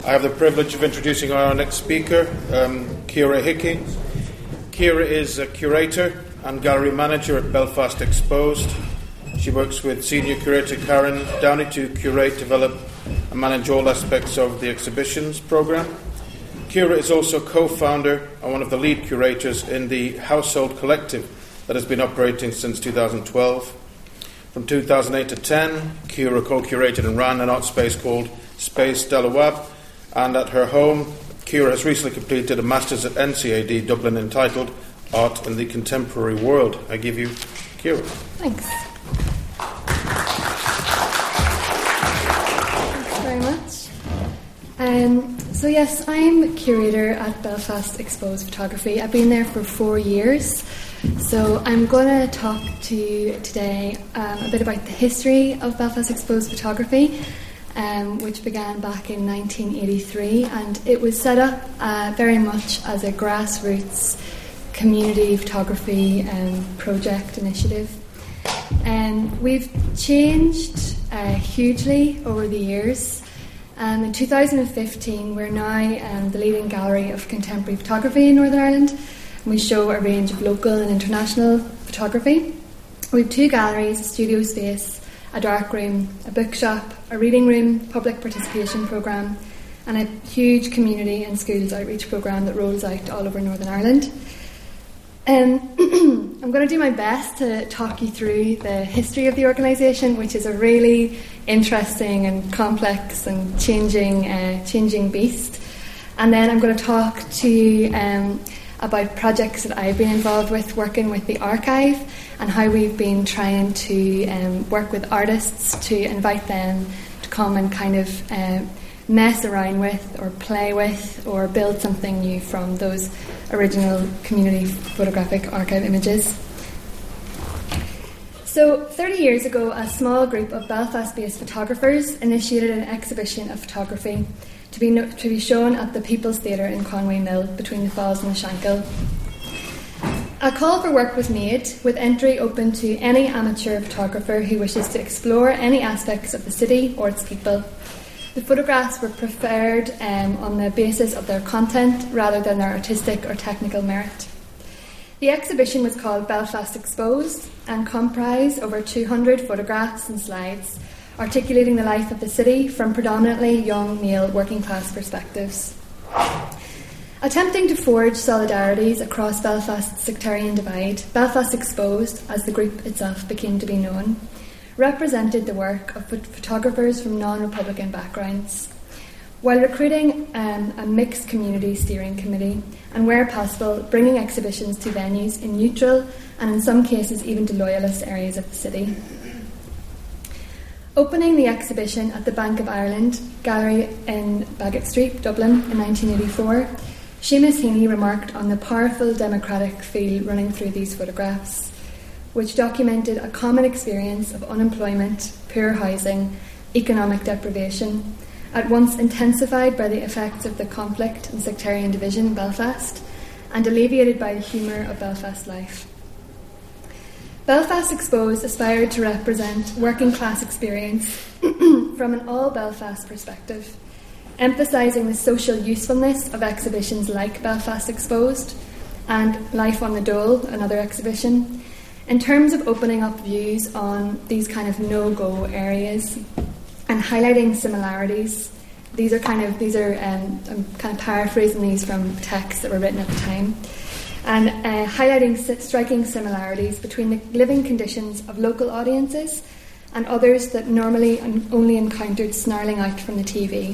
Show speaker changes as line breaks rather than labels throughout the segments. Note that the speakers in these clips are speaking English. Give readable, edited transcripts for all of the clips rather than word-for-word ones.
I have the privilege of introducing our next speaker, Ciara Hickey. Ciara is a curator and gallery manager at Belfast Exposed. She works with senior curator Karen Downey to curate, develop and manage all aspects of the exhibitions programme. Ciara is also co-founder and one of the lead curators in the Household Collective that has been operating since 2012. From 2008 to 10, Ciara co-curated and ran an art space called Space de la Wab, and at her home, Ciara has recently completed a Masters at NCAD Dublin entitled Art in the Contemporary World. I give you Ciara.
Thanks. Thanks very much. So yes, I'm curator at Belfast Exposed Photography. I've been there for 4 years. So I'm going to talk to you today a bit about the history of Belfast Exposed Photography, which began back in 1983, and it was set up very much as a grassroots community photography project initiative. We've changed hugely over the years. In 2015, we're now the leading gallery of contemporary photography in Northern Ireland. We show a range of local and international photography. We have 2 galleries, a studio space, a dark room, a bookshop, a reading room, public participation programme, and a huge community and schools outreach programme that rolls out all over Northern Ireland. I'm going to do my best to talk you through the history of the organisation, which is a really interesting and complex and changing beast. And then I'm going to talk to you about projects that I've been involved with, working with the archive, and how we've been trying to work with artists to invite them to come and kind of mess around with or play with or build something new from those original community photographic archive images. So 30 years ago, a small group of Belfast-based photographers initiated an exhibition of photography to be shown at the People's Theatre in Conway Mill between the Falls and the Shankill. A call for work was made, with entry open to any amateur photographer who wishes to explore any aspects of the city or its people. The photographs were preferred on the basis of their content rather than their artistic or technical merit. The exhibition was called Belfast Exposed and comprised over 200 photographs and slides, articulating the life of the city from predominantly young male working class perspectives. Attempting to forge solidarities across Belfast's sectarian divide, Belfast Exposed, as the group itself became to be known, represented the work of photographers from non-Republican backgrounds, while recruiting a mixed community steering committee and, where possible, bringing exhibitions to venues in neutral and in some cases even to loyalist areas of the city. Opening the exhibition at the Bank of Ireland Gallery in Baggot Street, Dublin in 1984, Seamus Heaney remarked on the powerful democratic feel running through these photographs, which documented a common experience of unemployment, poor housing, economic deprivation, at once intensified by the effects of the conflict and sectarian division in Belfast, and alleviated by the humour of Belfast life. Belfast Exposed aspired to represent working class experience from an all-Belfast perspective, emphasising the social usefulness of exhibitions like Belfast Exposed and Life on the Dole, another exhibition, in terms of opening up views on these kind of no-go areas and highlighting similarities. I'm kind of paraphrasing these from texts that were written at the time, and highlighting striking similarities between the living conditions of local audiences and others that normally only encountered snarling out from the TV.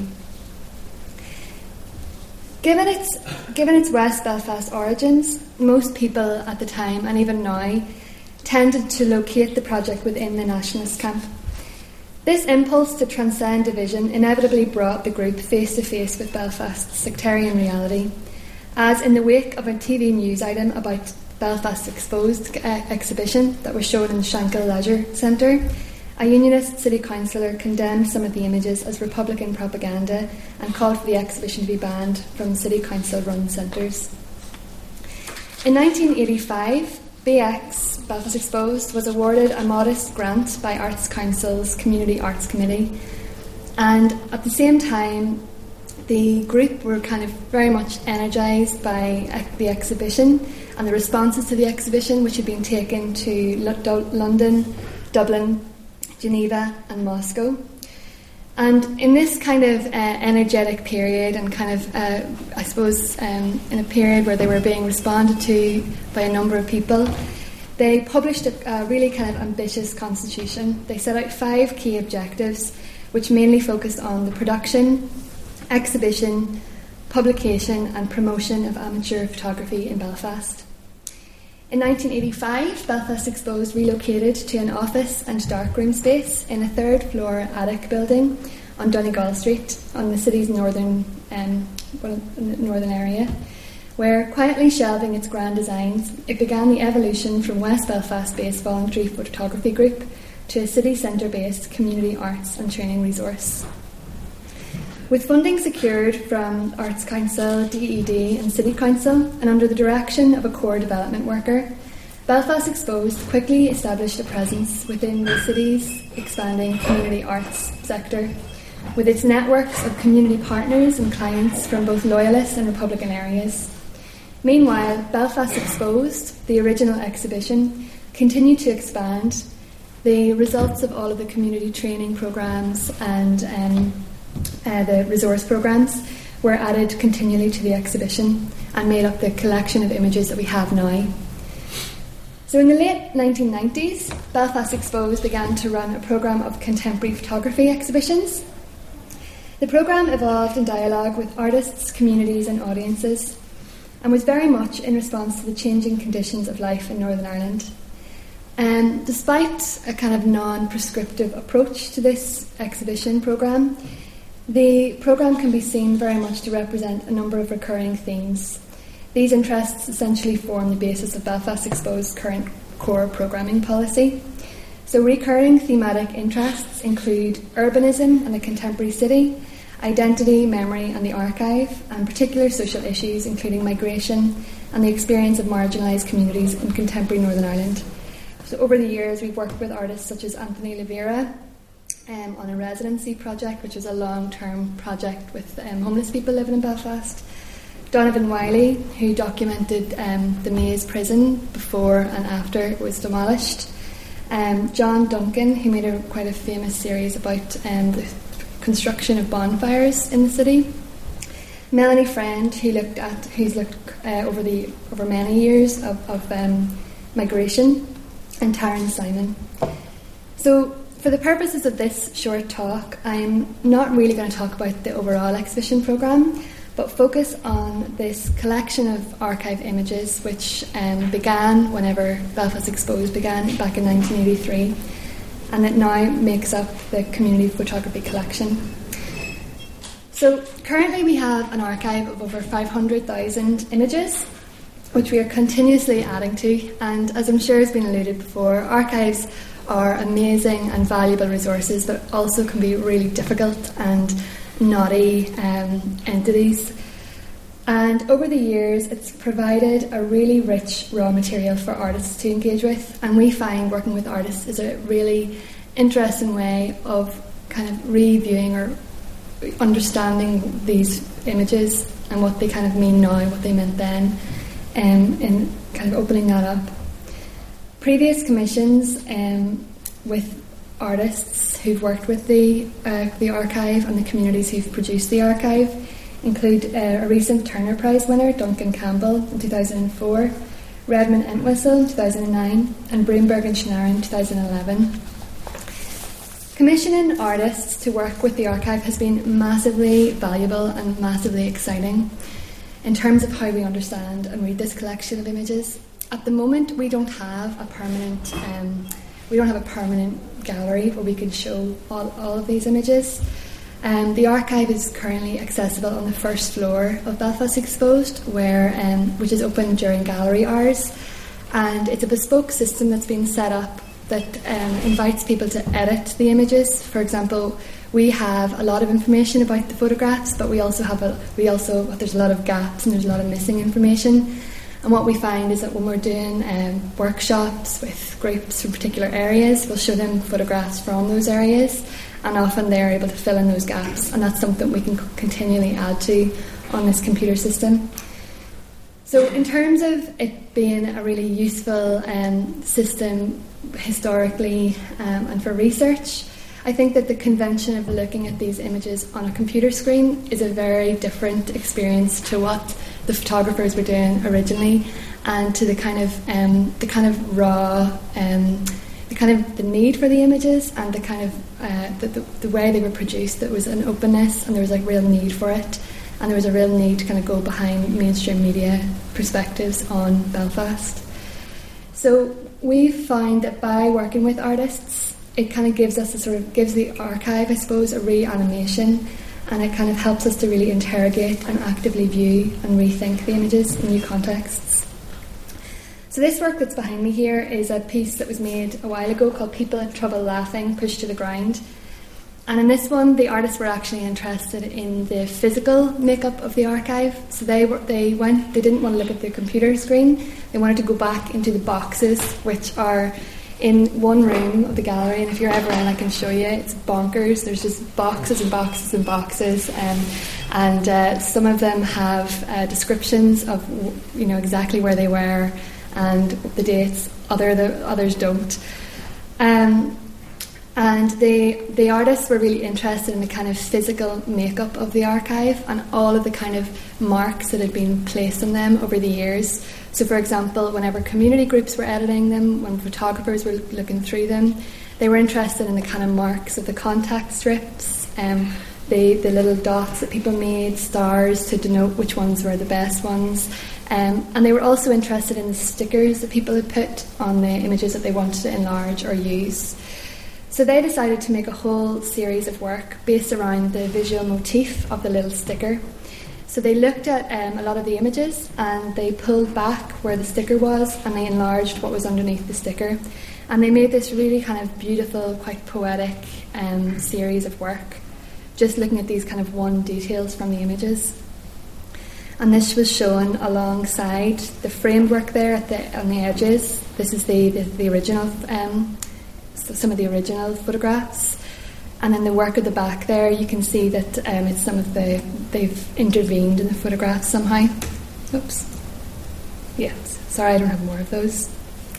Given its West Belfast origins, most people at the time, and even now, tended to locate the project within the nationalist camp. This impulse to transcend division inevitably brought the group face to face with Belfast's sectarian reality, as in the wake of a TV news item about Belfast Exposed exhibition that was shown in the Shankill Leisure Centre, a Unionist city councillor condemned some of the images as Republican propaganda and called for the exhibition to be banned from city council-run centres. In 1985, BX, Belfast Exposed, was awarded a modest grant by Arts Council's Community Arts Committee, and at the same time the group were kind of very much energised by the exhibition and the responses to the exhibition, which had been taken to London, Dublin, Geneva and Moscow. And in this kind of energetic period and kind of, I suppose, in a period where they were being responded to by a number of people, they published a really kind of ambitious constitution. They set out 5 key objectives, which mainly focused on the production, exhibition, publication and promotion of amateur photography in Belfast. In 1985, Belfast Exposed relocated to an office and darkroom space in a 3rd floor attic building on Donegal Street on the city's northern area, where, quietly shelving its grand designs, it began the evolution from West Belfast-based voluntary photography group to a city centre-based community arts and training resource. With funding secured from Arts Council, DED and City Council, and under the direction of a core development worker, Belfast Exposed quickly established a presence within the city's expanding community arts sector, with its networks of community partners and clients from both Loyalist and Republican areas. Meanwhile, Belfast Exposed, the original exhibition, continued to expand. The results of all of the community training programmes and the resource programmes were added continually to the exhibition and made up the collection of images that we have now. So in the late 1990s, Belfast Exposed began to run a programme of contemporary photography exhibitions. The programme evolved in dialogue with artists, communities and audiences, and was very much in response to the changing conditions of life in Northern Ireland. Despite a kind of non-prescriptive approach to this exhibition programme, the programme can be seen very much to represent a number of recurring themes. These interests essentially form the basis of Belfast Exposed's current core programming policy. So recurring thematic interests include urbanism and the contemporary city, identity, memory and the archive, and particular social issues including migration and the experience of marginalised communities in contemporary Northern Ireland. So over the years we've worked with artists such as Anthony Levera on a residency project, which was a long-term project with homeless people living in Belfast. Donovan Wiley, who documented the Maze prison before and after it was demolished. John Duncan, who made quite a famous series about the construction of bonfires in the city. Melanie Friend, who's looked over many years of migration, and Taryn Simon. So, for the purposes of this short talk, I'm not really going to talk about the overall exhibition programme, but focus on this collection of archive images which began whenever Belfast Exposed began back in 1983, and that now makes up the community photography collection. So currently we have an archive of over 500,000 images, which we are continuously adding to, and as I'm sure has been alluded before, archives are amazing and valuable resources, but also can be really difficult and knotty entities. And over the years, it's provided a really rich raw material for artists to engage with, and we find working with artists is a really interesting way of kind of reviewing or understanding these images and what they kind of mean now, what they meant then, and kind of opening that up. Previous commissions with artists who've worked with the archive and the communities who've produced the archive include a recent Turner Prize winner, Duncan Campbell, in 2004, Redmond Entwistle in 2009, and Broomberg and Schnarr in 2011. Commissioning artists to work with the archive has been massively valuable and massively exciting in terms of how we understand and read this collection of images. At the moment, we don't have a permanent gallery where we can show all of these images. The archive is currently accessible on the first floor of Belfast Exposed, which is open during gallery hours, and it's a bespoke system that's been set up that invites people to edit the images. For example, we have a lot of information about the photographs, but there's a lot of gaps and there's a lot of missing information. And what we find is that when we're doing workshops with groups from particular areas, we'll show them photographs from those areas, and often they're able to fill in those gaps, and that's something we can continually add to on this computer system. So in terms of it being a really useful system historically and for research, I think that the convention of looking at these images on a computer screen is a very different experience to what the photographers were doing originally, and to the kind of raw, the need for the images, and the kind of the way they were produced. There was an openness, and there was like real need for it, and there was a real need to kind of go behind mainstream media perspectives on Belfast. So we find that by working with artists, it kind of gives the archive, I suppose, a reanimation, and it kind of helps us to really interrogate and actively view and rethink the images in new contexts. So this work that's behind me here is a piece that was made a while ago called People Have Trouble Laughing, Pushed to the Ground. And in this one, the artists were actually interested in the physical makeup of the archive. So they didn't want to look at the computer screen. They wanted to go back into the boxes, which are in one room of the gallery. And if you're ever in, I can show you. It's bonkers. There's just boxes and boxes and boxes, and some of them have descriptions of exactly where they were and the dates. Others don't. And the artists were really interested in the kind of physical makeup of the archive and all of the kind of marks that had been placed on them over the years. So, for example, whenever community groups were editing them, when photographers were looking through them, they were interested in the kind of marks of the contact strips, the little dots that people made, stars to denote which ones were the best ones. And they were also interested in the stickers that people had put on the images that they wanted to enlarge or use. So they decided to make a whole series of work based around the visual motif of the little sticker. So they looked at a lot of the images, and they pulled back where the sticker was, and they enlarged what was underneath the sticker. And they made this really kind of beautiful, quite poetic series of work, just looking at these kind of one details from the images. And this was shown alongside the framed work there on the edges. This is the original, some of the original photographs. And then the work at the back there, you can see that it's they've intervened in the photographs somehow. Oops. Yes, sorry, I don't have more of those.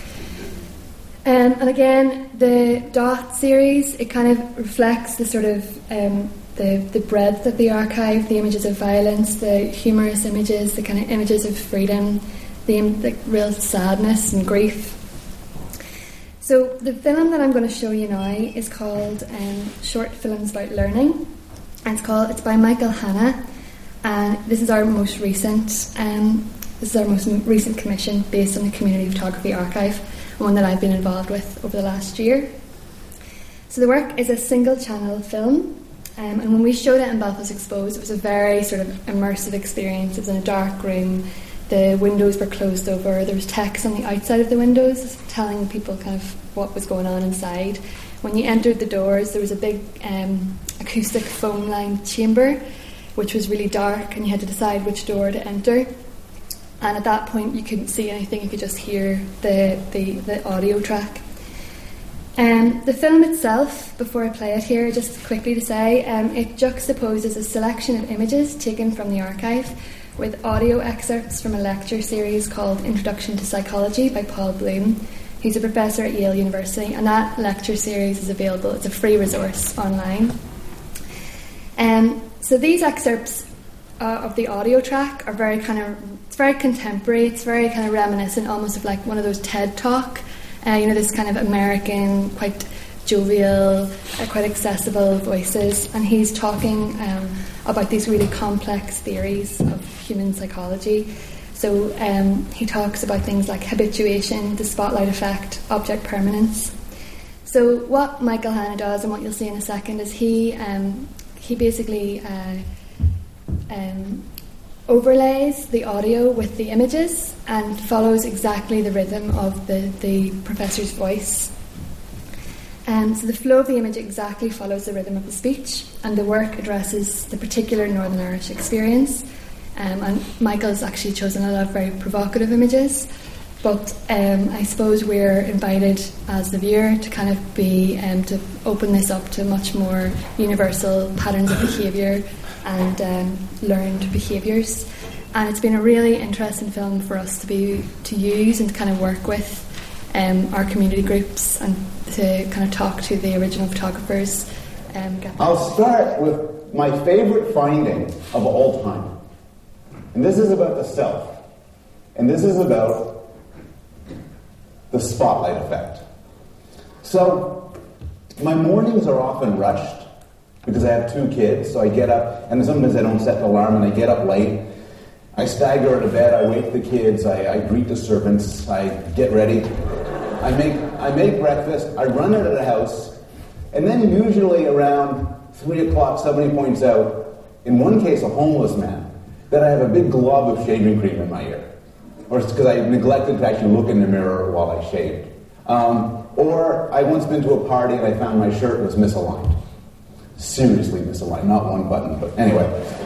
And again, the Dot series, it kind of reflects the sort of the breadth of the archive, the images of violence, the humorous images, the kind of images of freedom, the real sadness and grief. So the film that I'm going to show you now is called Short Films About Learning, and it's by Michael Hanna, and this is our most recent commission based on the Community Photography Archive, one that I've been involved with over the last year. So the work is a single channel film, and when we showed it in Belfast Exposed, it was a very sort of immersive experience. It was in a dark room. The windows were closed over. There was text on the outside of the windows telling people kind of what was going on inside. When you entered the doors, there was a big acoustic phone-lined chamber, which was really dark, and you had to decide which door to enter. And at that point, you couldn't see anything. You could just hear the audio track. The film itself, before I play it here, just quickly to say, it juxtaposes a selection of images taken from the archive with audio excerpts from a lecture series called Introduction to Psychology by Paul Bloom. He's a professor at Yale University, and that lecture series is available. It's a free resource online. So these excerpts of the audio track are it's very contemporary, it's very kind of reminiscent almost of like one of those TED Talk, this kind of American, quite jovial, quite accessible voices, and he's talking about these really complex theories of human psychology. So he talks about things like habituation, the spotlight effect, object permanence. So what Michael Hanna does, and what you'll see in a second, is he basically overlays the audio with the images and follows exactly the rhythm of the professor's voice. So the flow of the image exactly follows the rhythm of the speech, and the work addresses the particular Northern Irish experience. And Michael's actually chosen a lot of very provocative images, But I suppose we're invited as the viewer to kind of be to open this up to much more universal patterns of behaviour and learned behaviours. And it's been a really interesting film for us to use and to kind of work with our community groups and to kind of talk to the original photographers.
I'll start with my favourite finding of all time. And this is about the self. And this is about the spotlight effect. So, my mornings are often rushed because I have 2 kids, so I get up, and sometimes I don't set an alarm, and I get up late. I stagger out of bed, I wake the kids, I greet the servants, I get ready, I make breakfast, I run out of the house, and then usually around 3 o'clock somebody points out, in one case a homeless man, that I have a big glob of shaving cream in my ear. Or it's because I neglected to actually look in the mirror while I shaved. Or I once been to a party and I found my shirt was misaligned. Seriously misaligned, not one button, but anyway.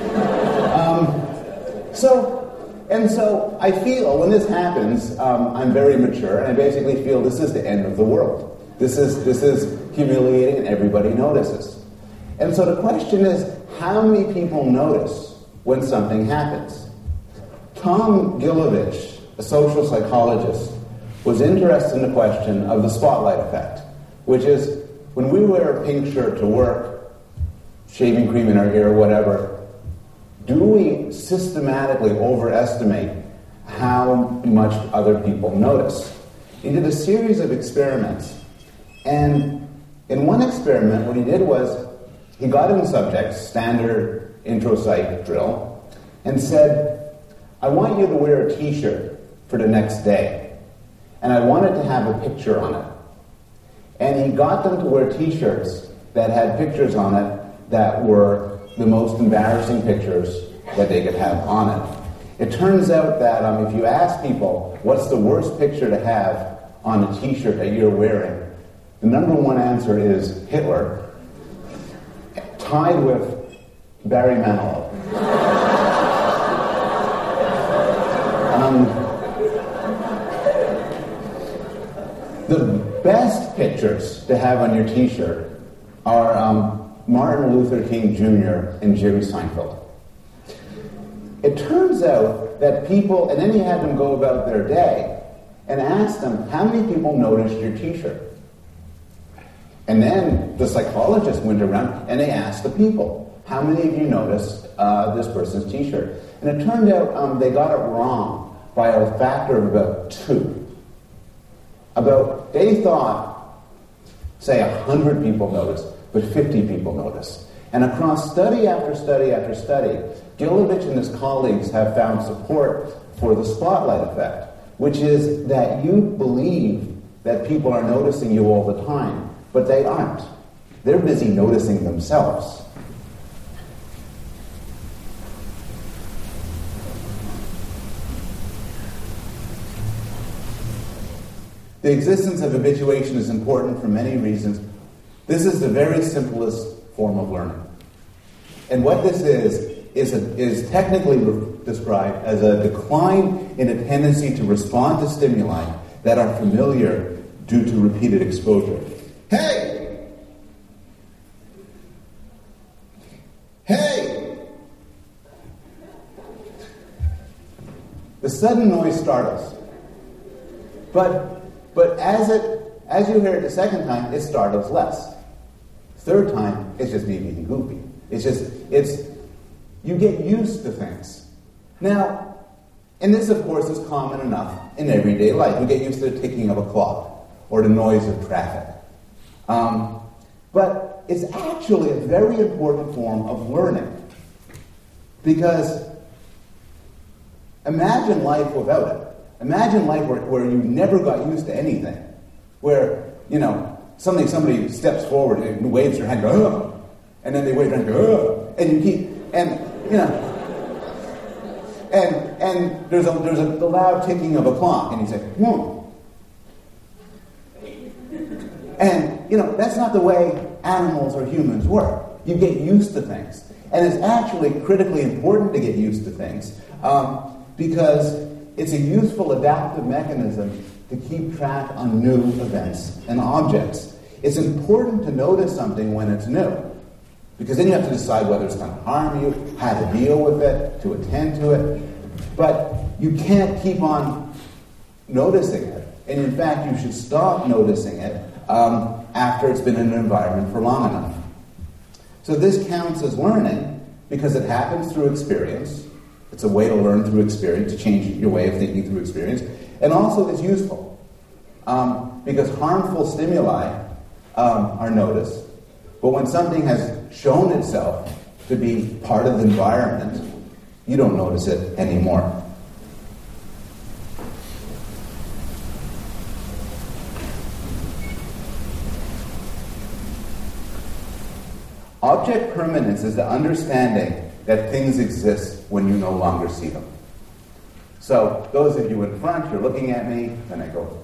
So I feel when this happens, I'm very mature, and I basically feel this is the end of the world. This is humiliating, and everybody notices. And so the question is, how many people notice when something happens? Tom Gilovich, a social psychologist, was interested in the question of the spotlight effect, which is when we wear a pink shirt to work, shaving cream in our ear, whatever, do we systematically overestimate how much other people notice? He did a series of experiments, and in one experiment what he did was he got in subjects, standard intro psych drill, and said, I want you to wear a t-shirt for the next day, and I want it to have a picture on it. And he got them to wear t-shirts that had pictures on it that were the most embarrassing pictures that they could have on it. It turns out that if you ask people, what's the worst picture to have on a t-shirt that you're wearing, the number one answer is Hitler, tied with Barry Manilow. The best pictures to have on your t-shirt are Martin Luther King Jr. and Jerry Seinfeld. It turns out that people, and then he had them go about their day and ask them, how many people noticed your t-shirt? And then the psychologist went around and they asked the people, how many of you noticed this person's t-shirt? And it turned out they got it wrong by a factor of about 2. They thought, say 100 people noticed, but 50 people noticed. And across study after study after study, Gilovich and his colleagues have found support for the spotlight effect, which is that you believe that people are noticing you all the time, but they aren't. They're busy noticing themselves. The existence of habituation is important for many reasons. This is the very simplest form of learning. And what this is technically described as a decline in a tendency to respond to stimuli that are familiar due to repeated exposure. Hey! Hey! The sudden noise startles. But as you hear it the second time, it startles less. Third time, it's just me being goofy. You get used to things. Now, and this of course is common enough in everyday life. You get used to the ticking of a clock or the noise of traffic. But it's actually a very important form of learning. Because imagine life without it. Imagine life where you never got used to anything. Where, somebody steps forward and waves their hand, oh, and then they wave their hand, oh, and you keep, and there's a loud ticking of a clock, and you say, And, that's not the way animals or humans work. You get used to things. And it's actually critically important to get used to things because it's a useful adaptive mechanism to keep track on new events and objects. It's important to notice something when it's new, because then you have to decide whether it's going to harm you, how to deal with it, to attend to it. But you can't keep on noticing it. And in fact, you should stop noticing it after it's been in an environment for long enough. So this counts as learning because it happens through experience. It's a way to learn through experience, to change your way of thinking through experience. And also it's useful because harmful stimuli are noticed. But when something has shown itself to be part of the environment, you don't notice it anymore. Object permanence is the understanding that things exist when you no longer see them. So, those of you in front, you're looking at me, and I go.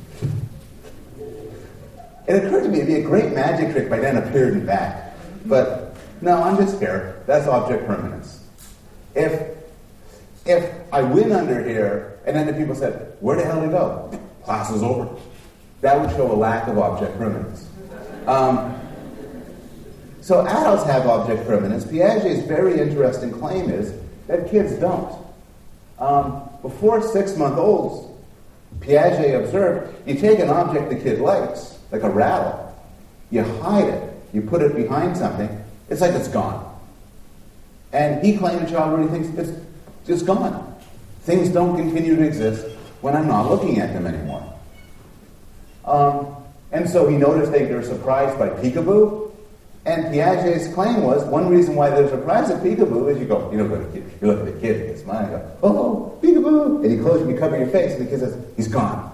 It occurred to me it'd be a great magic trick if I then appeared and back. But, no, I'm just here. That's object permanence. If I went under here, and then the people said, where the hell did it go? Class is over. That would show a lack of object permanence. So adults have object permanence. Piaget's very interesting claim is that kids don't. Before 6-month-olds, Piaget observed, you take an object the kid likes, like a rattle, you hide it, you put it behind something, it's like it's gone. And he claimed the child really thinks it's just gone. Things don't continue to exist when I'm not looking at them anymore. And so he noticed they're surprised by peekaboo. And Piaget's claim was, one reason why they're surprised at peekaboo is you look at the kid, and you smile, and go, oh, peekaboo, and you cover your face, and the kid says, he's gone.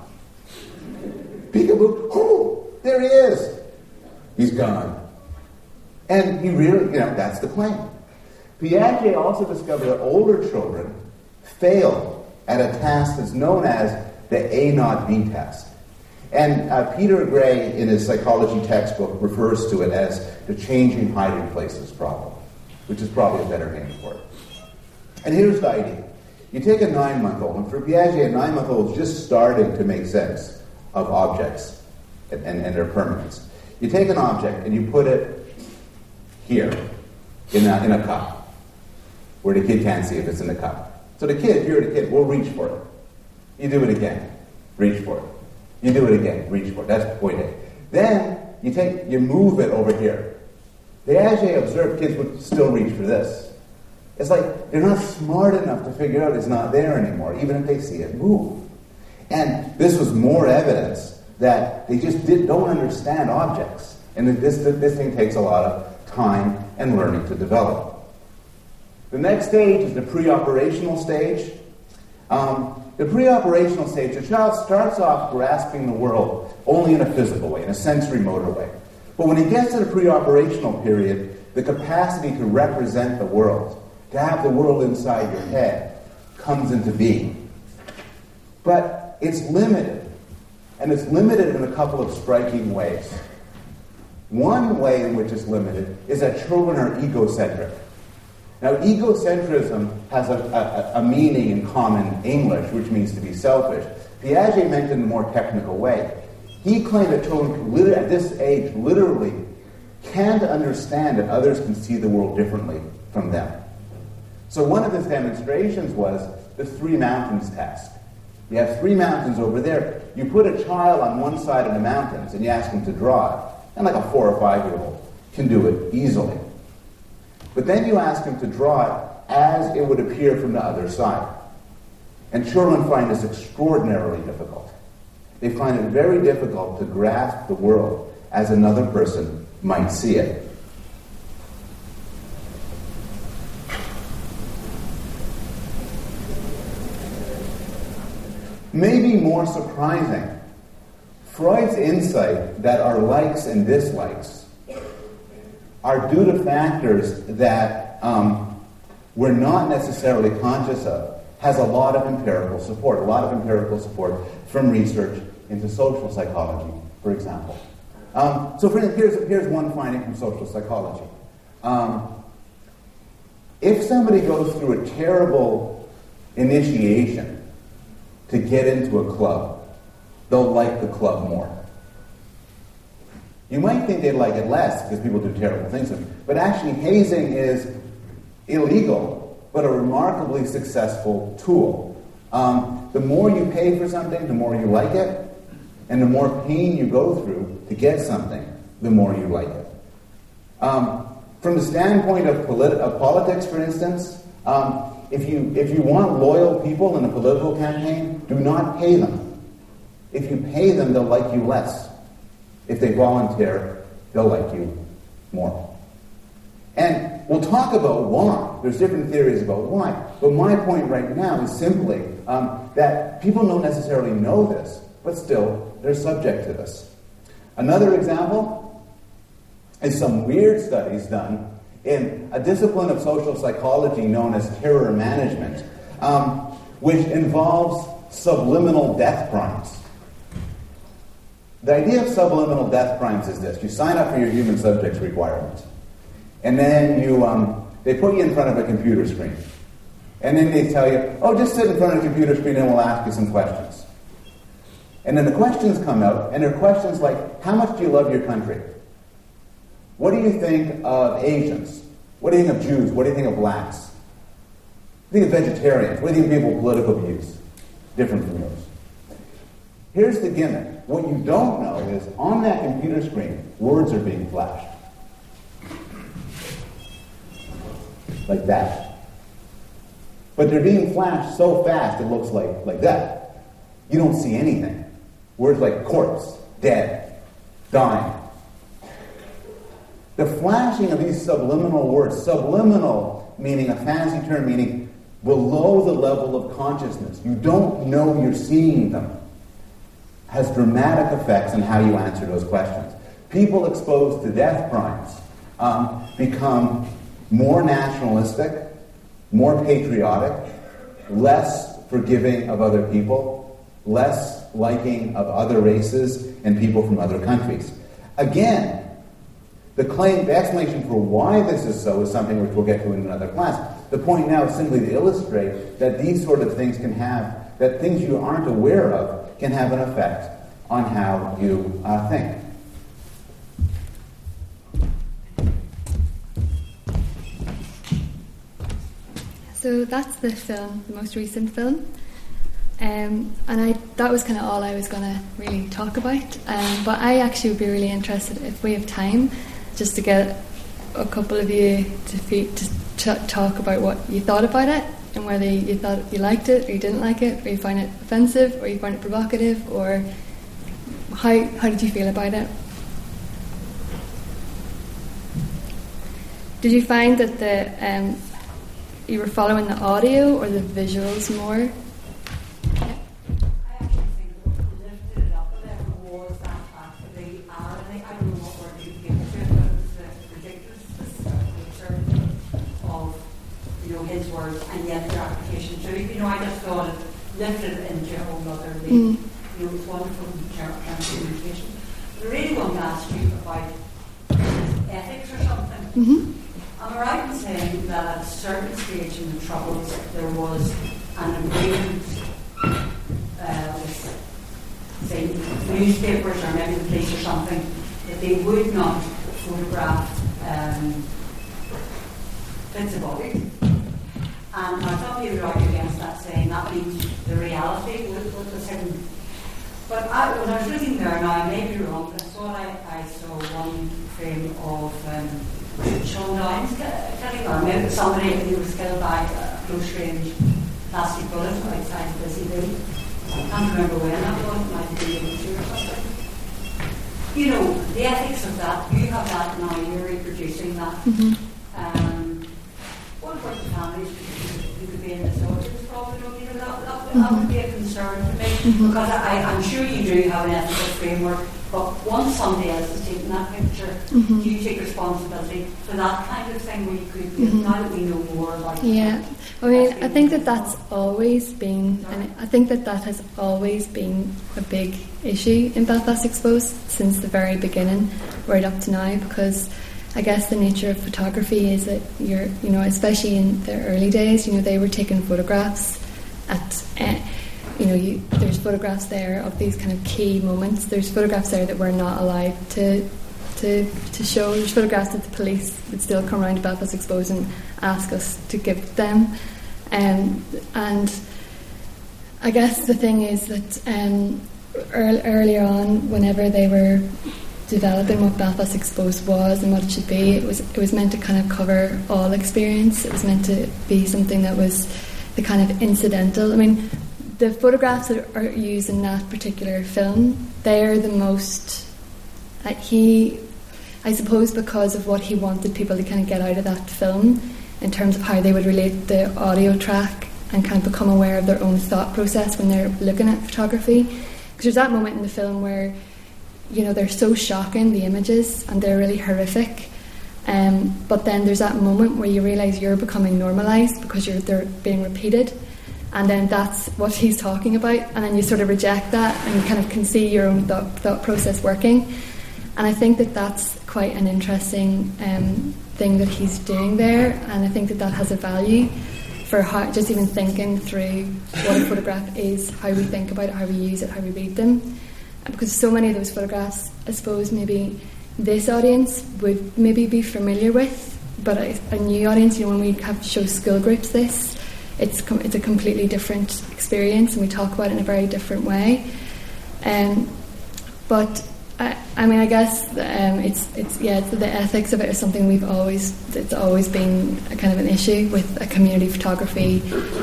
Peekaboo, oh, there he is. He's gone. And he really, that's the claim. Piaget also discovered that older children fail at a task that's known as the A-not-B test. And Peter Gray, in his psychology textbook, refers to it as the changing hiding places problem, which is probably a better name for it. And here's the idea. You take a 9-month-old, and for Piaget, a 9-month-old is just starting to make sense of objects and their permanence. You take an object and you put it here, in a cup, where the kid can't see if it's in the cup. So the kid, if you're the kid, will reach for it. You do it again, reach for it. You do it again, reach for it. That's point A. Then you move it over here. Piaget observed kids would still reach for this. It's like they're not smart enough to figure out it's not there anymore, even if they see it move. And this was more evidence that they just don't understand objects. And this thing takes a lot of time and learning to develop. The next stage is the pre-operational stage. The pre-operational stage, the child starts off grasping the world only in a physical way, in a sensory motor way. But when he gets to the pre-operational period, the capacity to represent the world, to have the world inside your head, comes into being. But it's limited, and it's limited in a couple of striking ways. One way in which it's limited is that children are egocentric. Now, egocentrism has a meaning in common English, which means to be selfish. Piaget meant it in a more technical way. He claimed that children at this age literally can't understand that others can see the world differently from them. So one of his demonstrations was the 3 mountains task. You have 3 mountains over there. You put a child on one side of the mountains and you ask him to draw it. And like a 4 or 5-year-old can do it easily. But then you ask him to draw it as it would appear from the other side. And children find this extraordinarily difficult. They find it very difficult to grasp the world as another person might see it. Maybe more surprising, Freud's insight that our likes and dislikes are due to factors that we're not necessarily conscious of, has a lot of empirical support from research into social psychology, for example. So for instance, here's one finding from social psychology. If somebody goes through a terrible initiation to get into a club, they'll like the club more. You might think they'd like it less because people do terrible things to them, but actually hazing is illegal, but a remarkably successful tool. The more you pay for something, the more you like it, and the more pain you go through to get something, the more you like it. From the standpoint of politics, for instance, if you want loyal people in a political campaign, do not pay them. If you pay them, they'll like you less. If they volunteer, they'll like you more. And we'll talk about why. There's different theories about why. But my point right now is simply that people don't necessarily know this, but still, they're subject to this. Another example is some weird studies done in a discipline of social psychology known as terror management, which involves subliminal death crimes. The idea of subliminal death crimes is this. You sign up for your human subjects requirement, and then they put you in front of a computer screen. And then they tell you, oh, just sit in front of the computer screen and we'll ask you some questions. And then the questions come out, and they're questions like, how much do you love your country? What do you think of Asians? What do you think of Jews? What do you think of blacks? What do you think of vegetarians? What do you think of people with political views? Different from yours. Here's the gimmick. What you don't know is, on that computer screen, words are being flashed. Like that. But they're being flashed so fast it looks like that. You don't see anything. Words like corpse, dead, dying. The flashing of these subliminal words, subliminal meaning a fancy term meaning below the level of consciousness, you don't know you're seeing them, has dramatic effects on how you answer those questions. People exposed to death crimes become more nationalistic, more patriotic, less forgiving of other people, less liking of other races and people from other countries. Again, the explanation for why this is so is something which we'll get to in another class. The point now is simply to illustrate that these sort of things that things you aren't aware of can have an effect on how you think.
So that's the film, the most recent film. That was kind of all I was going to really talk about. But I actually would be really interested, if we have time, just to get a couple of you to talk about what you thought about it, and whether you thought you liked it or you didn't like it, or you find it offensive or you find it provocative, or how did you feel about it? Did you find that you were following the audio or the visuals more?
His words and yet their application too. I just thought it lifted it into a whole other league. It was wonderful communication. I really want to ask you about ethics or something. Am I right in saying that at a certain stage in the Troubles there was an agreement with, say, newspapers or maybe the police or something, that they would not photograph bits of body? And I thought you would argue against that, saying that means the reality was hidden. But when I was looking there, now I may be wrong, but I thought I saw one frame of Sean Downs killing, or maybe somebody who was killed by a close-range plastic bullet outside the Busy Bee. I can't remember when that was, it might be a year or something. You know, the ethics of that, you have that now, you're reproducing that. What about the families who could be in this audience? Probably don't even that would be a concern to me, because I'm sure you do have an ethical framework, but once somebody else has taken that picture, do you take responsibility for that kind of thing where you could be, now that we know more about
it? I mean, I think that's always been, and I think that has always been a big issue in Belfast Exposed since the very beginning, right up to now, because I guess the nature of photography is that especially in the early days, they were taking photographs at there's photographs there of these kind of key moments. There's photographs there that we're not allowed to show. There's photographs that the police would still come around to Belfast Exposed and ask us to give them. And I guess the thing is that earlier on, whenever they were developing what Belfast Exposed was and what it should be, it was meant to kind of cover all experience. It was meant to be something that was the kind of incidental. I mean, the photographs that are used in that particular film, they're the most, I suppose because of what he wanted people to kind of get out of that film in terms of how they would relate the audio track and kind of become aware of their own thought process when they're looking at photography. Because there's that moment in the film where, they're so shocking, the images, and they're really horrific. But then there's that moment where you realise you're becoming normalised because they're being repeated. And then that's what he's talking about. And then you sort of reject that and you kind of can see your own thought process working. And I think that that's quite an interesting thing that he's doing there. And I think that has a value for how, just even thinking through what a photograph is, how we think about it, how we use it, how we read them. Because so many of those photographs, I suppose maybe this audience would maybe be familiar with, but a new audience, when we show school groups this, it's a completely different experience, and we talk about it in a very different way. But I guess it's the ethics of it is something it's always been a kind of an issue with a community photography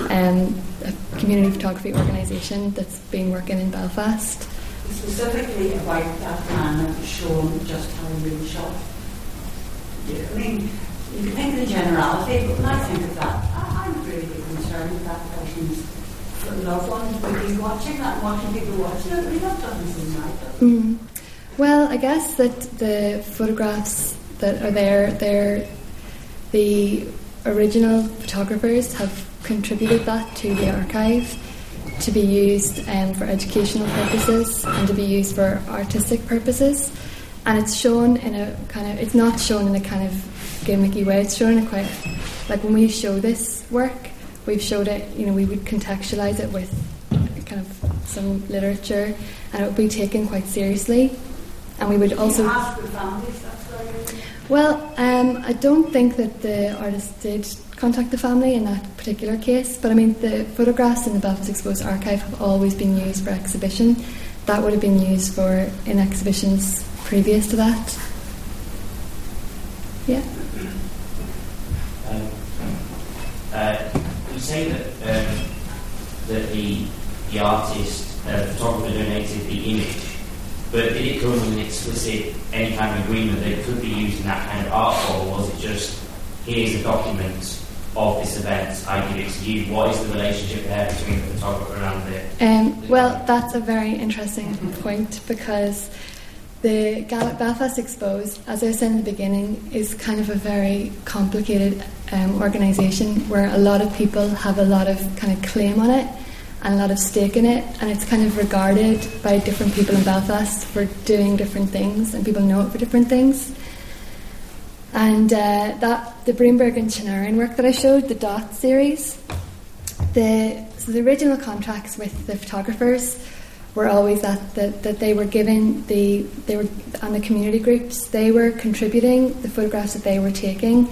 organisation that's been working in Belfast.
Specifically about that man that was shown just how he really shot. I mean, you can think of the generality, but when I think of that, I'm really concerned that that person's loved ones would be watching that, watching people watching it. I mean, that doesn't seem right.
Mm. Well, I guess that the photographs that are there, the original photographers have contributed that to the archive to be used for educational purposes and to be used for artistic purposes. And it's shown in a kind of, it's not shown in a kind of gimmicky way, it's shown in a quite, like when we show this work, we've showed it, we would contextualise it with kind of some literature, and it would be taken quite seriously. And we would also...
ask the families, that's why
well, I don't think that the artist did contact the family in that particular case, but I mean the photographs in the Belfast Exposed archive have always been used for exhibition. That would have been used in exhibitions previous to that. Yeah.
You say that the artist, photographer donated the image, but did it come with an explicit, any kind of agreement that it could be used in that kind of art form, or was it just, here's a document of this event, I give it to you? What is the relationship there between the photographer and it?
Well, that's a very interesting point, because the Belfast Exposed, as I said in the beginning, is kind of a very complicated organisation where a lot of people have a lot of kind of claim on it and a lot of stake in it, and it's kind of regarded by different people in Belfast for doing different things, and people know it for different things. And the Broomberg and Chinarin work that I showed, the DOT series, the original contracts with the photographers were always that they were given they were on the community groups, they were contributing the photographs that they were taking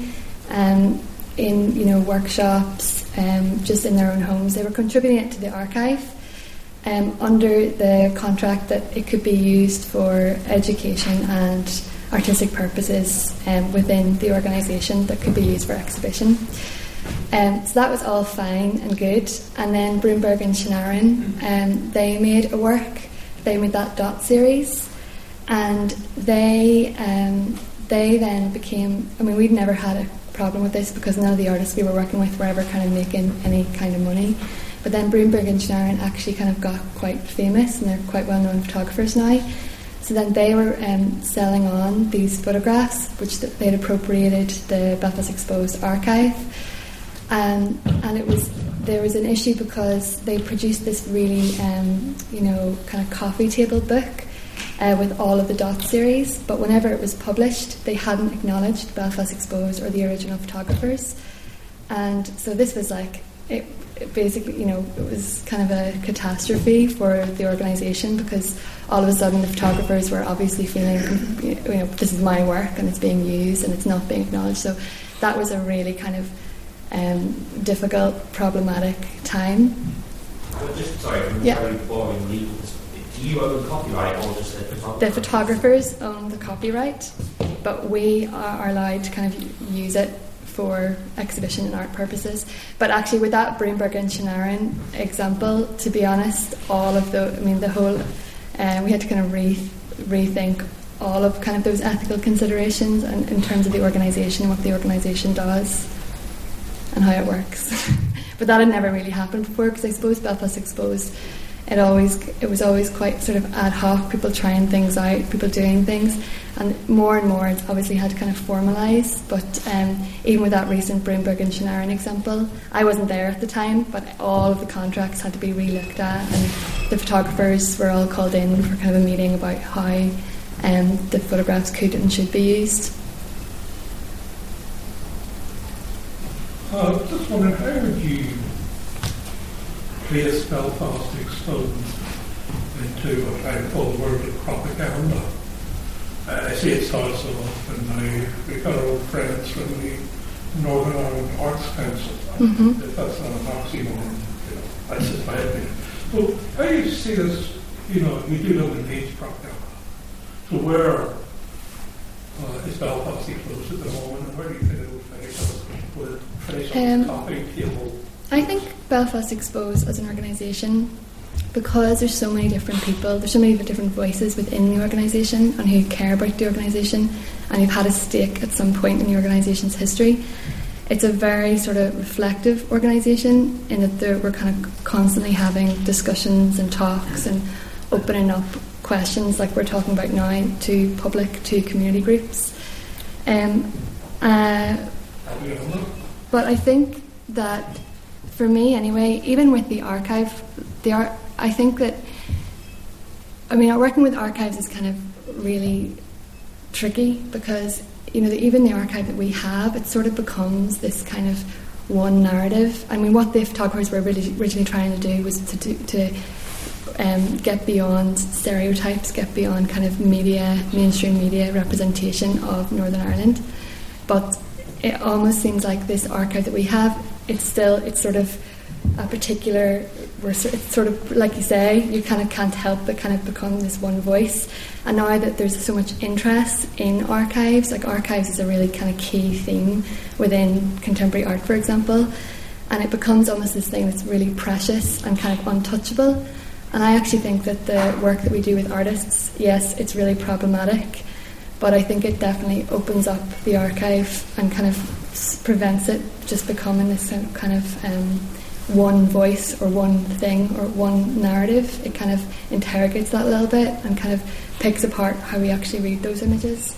in workshops, just in their own homes. They were contributing it to the archive under the contract that it could be used for education and artistic purposes within the organisation, that could be used for exhibition. So that was all fine and good. And then Broomberg and Chinarin, they made a work. They made that DOT series, and they then became. I mean, we'd never had a problem with this because none of the artists we were working with were ever kind of making any kind of money. But then Broomberg and Chinarin actually kind of got quite famous, and they're quite well-known photographers now. So then they were selling on these photographs, which they'd appropriated the Belfast Exposed archive. And there was an issue because they produced this really, kind of coffee table book with all of the DOT series, but whenever it was published, they hadn't acknowledged Belfast Exposed or the original photographers. And so this was like, it basically, it was kind of a catastrophe for the organisation, because all of a sudden the photographers were obviously feeling, this is my work and it's being used and it's not being acknowledged. So that was a really kind of difficult, problematic time.
But just, sorry, do you own copyright or just the photographers?
The photographers own the copyright, but we are allowed to kind of use it for exhibition and art purposes. But actually, with that Broomberg and Shanaran example, to be honest, all of the whole, we had to kind of rethink all of kind of those ethical considerations and in terms of the organisation and what the organisation does and how it works. But that had never really happened before, because I suppose Belfast Exposed, it was always quite sort of ad hoc, people trying things out, people doing things, and more it's obviously had to kind of formalise. But even with that recent Broomberg and Shanaran example, I wasn't there at the time, but all of the contracts had to be re-looked at, and the photographers were all called in for kind of a meeting about how the photographs could and should be used.
Just wondering, how would you place Belfast Exposed into what I call the world of propaganda? I see it starts off, and now we've got our old friends from the Northern Ireland Arts Council.
Mm-hmm.
If that's not an oxymoron, that's just my opinion. So how do you see this, we do live in age propaganda. So where is Belfast Exposed at the moment, and where do you think it will finish up? Will it finish on the topic table?
I think Belfast Exposed as an organisation, because there's so many different people, there's so many different voices within the organisation and who care about the organisation and who've had a stake at some point in the organisation's history. It's a very sort of reflective organisation in that we're kind of constantly having discussions and talks and opening up questions like we're talking about now to public, to community groups. But I think that, for me anyway, even with the archive, I think that, working with archives is kind of really tricky, because, even the archive that we have, it sort of becomes this kind of one narrative. What the photographers were really originally trying to do was to get beyond stereotypes, get beyond kind of mainstream media representation of Northern Ireland. But it almost seems like this archive that we have, it's sort of a particular, it's sort of, like you say, you kind of can't help but kind of become this one voice. And now that there's so much interest in archives, like archives is a really kind of key theme within contemporary art, for example, and it becomes almost this thing that's really precious and kind of untouchable. And I actually think that the work that we do with artists, yes, it's really problematic, but I think it definitely opens up the archive and kind of prevents it just becoming this kind of one voice or one thing or one narrative. It kind of interrogates that a little bit and kind of picks apart how we actually read those images.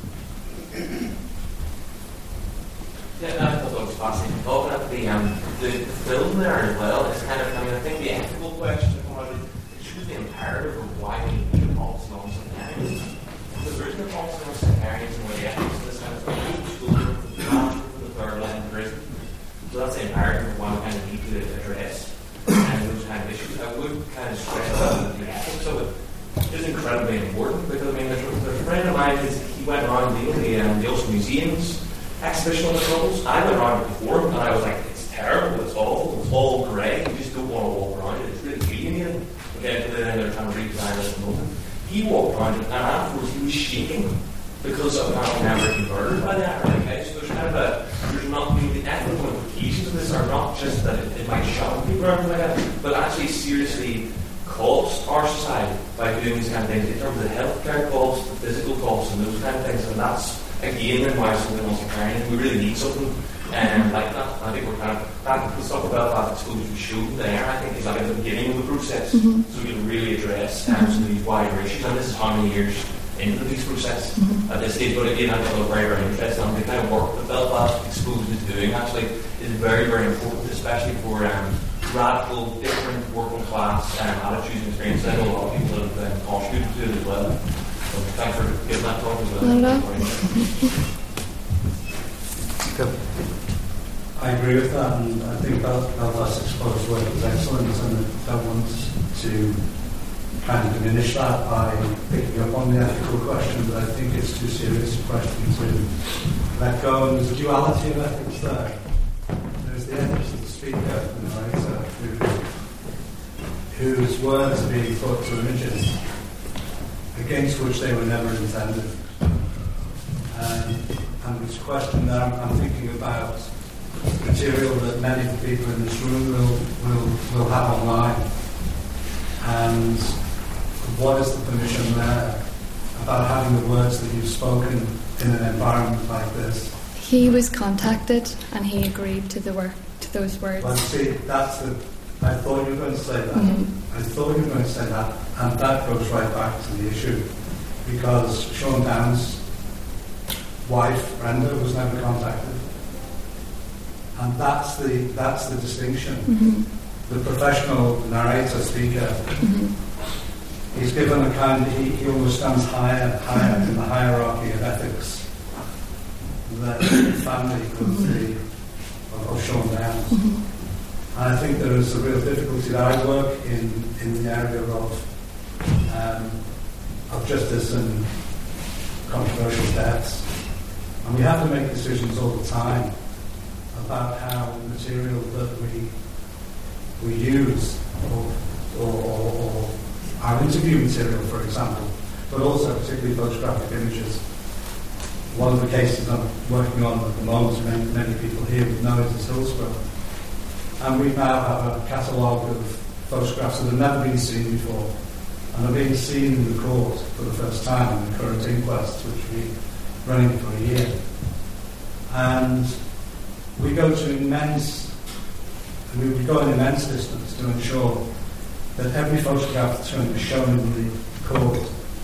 Yeah, I thought that was fascinating. Talking about the film there as well, it's kind of, I think the ethical question about it should be imperative of why we need a policy on sectarians. Because there isn't a policy on sectarians and where the ethics of this kind of thing from the third line of prison. So that's the imperative of why we kind of need to address those kind of issues. I would kind of stress that the ethics of it is incredibly important, because there's a friend of mine, he went around the Ulster Museums exhibition on the troubles. I went around it before and I was like, it's terrible, it's awful, it's all grey, you just don't want to walk around it, it's really alienating. Okay, but then they're trying to redesign it at the moment. He walked around it and afterwards he was shaking because of how never converted by that. Okay, so there's kind of the ethical implications of this are not just that it might shock people or anything like that, but actually seriously cost our society by doing these kind of things in terms of the healthcare costs, the physical costs, and those kind of things. And that's again then why something else is carrying. We really need something like that. I think we're kind of that the stuff about that exposure we showed there, I think, is like at the beginning of the process, so we can really address some of these wider issues. And this is how many years into the peace process at this stage. But again, I thought it was very, very interesting. And the kind of work that Belfast Exposed is doing actually is very, very important, especially for radical, different working class attitudes and experiences. I know a lot of people that have contributed to it as well. So thanks for giving that talk as well.
I I agree with that, and I think Belfast Exposed work is excellent, and I don't want to kind of diminish that by picking up on the ethical question, but I think it's too serious a question to let go, and there's a duality of ethics there. There's the ethics of the speaker, the narrator, whose words are being put to images against which they were never intended. And this question that I'm thinking about material that many of the people in this room will have online. And what is the permission there about having the words that you've spoken in an environment like this?
He was contacted and he agreed to those words.
Well, see, I thought you were going to say that. Mm-hmm. I thought you were going to say that, and that goes right back to the issue, because Sean Downs' wife, Brenda, was never contacted, and that's the distinction. Mm-hmm. The professional narrator, speaker, mm-hmm. he's given a kind of, he almost stands higher in the hierarchy of ethics that the family of Sean Downs. Mm-hmm. And I think there is a real difficulty that I work in the area of justice and controversial deaths. And we have to make decisions all the time about how the material that we use, or our interview material, for example, but also particularly photographic images. One of the cases I'm working on at the moment, many people here would know it, is Hillsborough. And we now have a catalogue of photographs that have never been seen before, and are being seen in the court for the first time in the current inquest, which we're running for a year. And we go to an immense distance to ensure that every photograph that's going to be shown in the court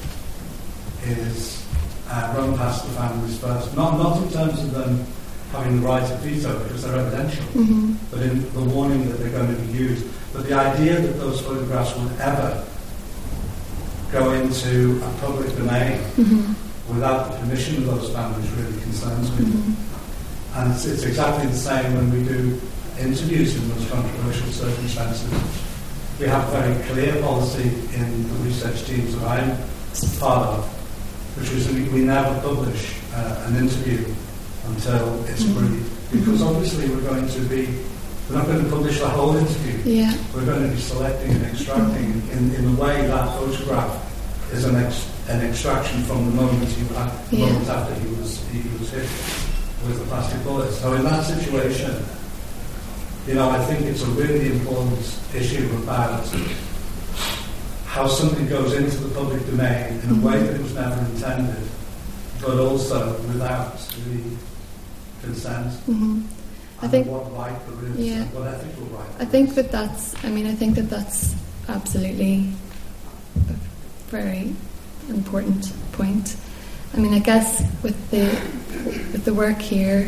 is run past the families first. Not in terms of them having the right of veto, because they're evidential, mm-hmm. but in the warning that they're going to be used. But the idea that those photographs would ever go into a public domain mm-hmm. without the permission of those families really concerns me. Mm-hmm. And it's exactly the same when we do interviews in those controversial circumstances. We have a very clear policy in the research teams that I'm part of, which is we never publish an interview until it's agreed. Because obviously we're not going to publish the whole interview. Yeah. We're going to be selecting and extracting in the way that photograph is an extraction from the moment moment after he was hit with the plastic bullet. So in that situation, I think it's a really important issue about how something goes into the public domain in a way that it was never intended, but also without the consent. Mm-hmm. I think what right there is, what ethical right.
I think that's absolutely a very important point. I mean, I guess with the work here,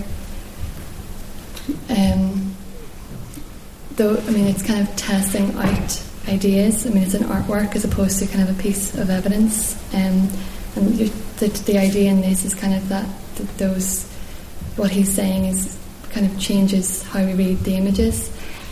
though, I mean, it's kind of testing out ideas. I mean, it's an artwork as opposed to kind of a piece of evidence, and the idea in this is kind of that those. What he's saying is kind of changes how we read the images.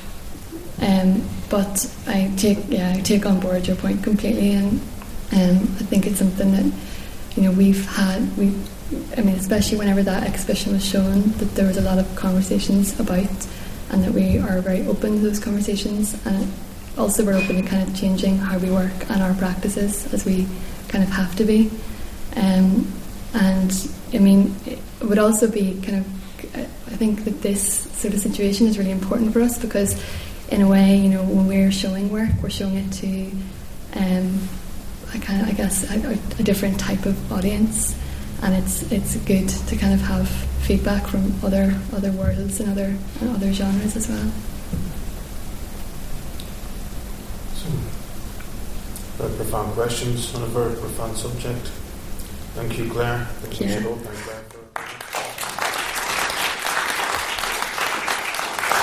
But I take on board your point completely, and I think it's something that we've had. Especially whenever that exhibition was shown, that there was a lot of conversations about, and that we are very open to those conversations, and also we're open to kind of changing how we work and our practices as we kind of have to be. And I mean, it would also be kind of, I think that this sort of situation is really important for us because, in a way, when we're showing work, we're showing it to, a different type of audience, and it's good to kind of have feedback from other worlds and other genres as well.
Very profound questions on a very profound subject. Thank you, Claire.
Thank you.